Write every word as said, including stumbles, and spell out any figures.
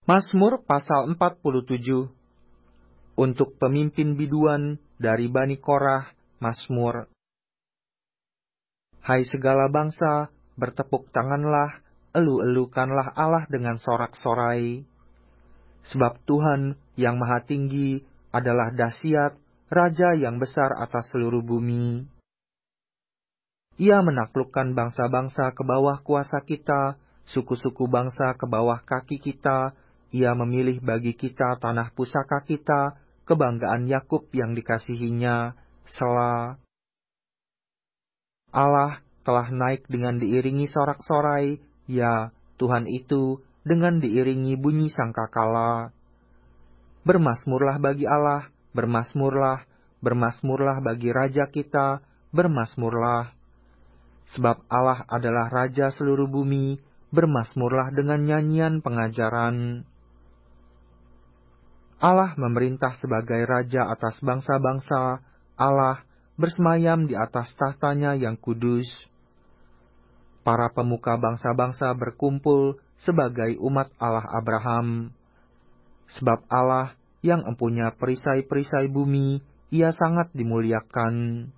Mazmur pasal empat puluh tujuh. Untuk pemimpin biduan dari Bani Korah, Mazmur. Hai segala bangsa, bertepuk tanganlah, elu-elukanlah Allah dengan sorak-sorai. Sebab Tuhan yang Maha Tinggi adalah dahsyat, Raja yang besar atas seluruh bumi. Ia menaklukkan bangsa-bangsa ke bawah kuasa kita, suku-suku bangsa ke bawah kaki kita. Ia memilih bagi kita tanah pusaka kita, kebanggaan Yakub yang dikasihinya. Sela. Allah telah naik dengan diiringi sorak-sorai, ya Tuhan itu dengan diiringi bunyi sangkakala. Bermasmurlah bagi Allah, bermasmurlah, bermasmurlah bagi Raja kita, bermasmurlah. Sebab Allah adalah Raja seluruh bumi, bermasmurlah dengan nyanyian pengajaran. Allah memerintah sebagai Raja atas bangsa-bangsa, Allah bersemayam di atas tahtanya yang kudus. Para pemuka bangsa-bangsa berkumpul sebagai umat Allah Abraham. Sebab Allah yang empunya perisai-perisai bumi, Ia sangat dimuliakan.